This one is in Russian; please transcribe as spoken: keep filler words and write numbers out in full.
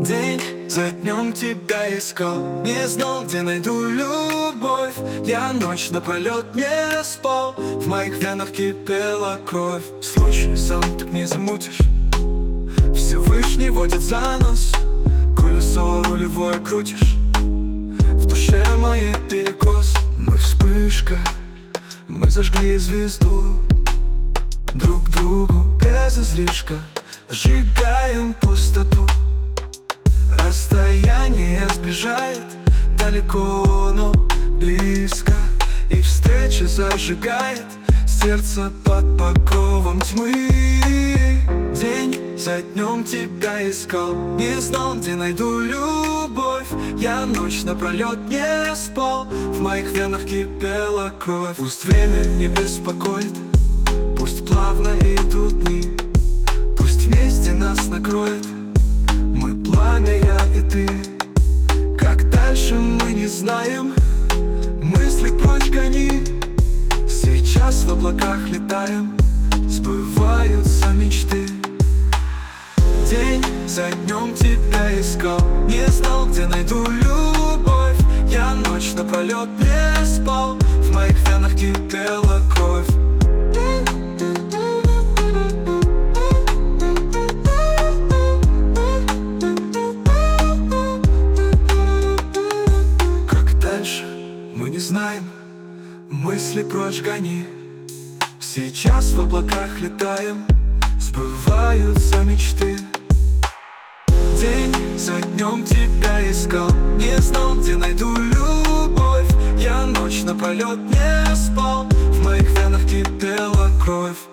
День за днем тебя искал, не знал, где найду любовь. Я ночь напролет не спал, в моих венах кипела кровь. Случай сам так не замутишь, Всевышний водит за нос, колесо рулевое крутишь. В душе моей перекос, мы вспышка, мы зажгли звезду. Друг другу без излишка сжигаем пустоту. Расстояние сближает, далеко, но близко. И встреча зажигает сердце под покровом тьмы. День за днем тебя искал, не знал, где найду любовь. Я ночь напролет не спал, в моих венах кипела кровь. Пусть время не беспокоит, пусть плавно идут дни, пусть вместе нас накроет мы пламя, я и ты. Как дальше мы не знаем, мысли прочь гони. Сейчас в облаках летаем, сбываются мечты. День за днем тебя искал, не знал, где найду любовь. Я ночь напролет не спал, в моих венах кипела кровь. Как дальше мы не знаем, мысли прочь гони. Сейчас в облаках летаем, сбываются мечты. День за днем тебя искал, не знал, где найду любовь. Я ночь напролет не спал, в моих венах кипела кровь.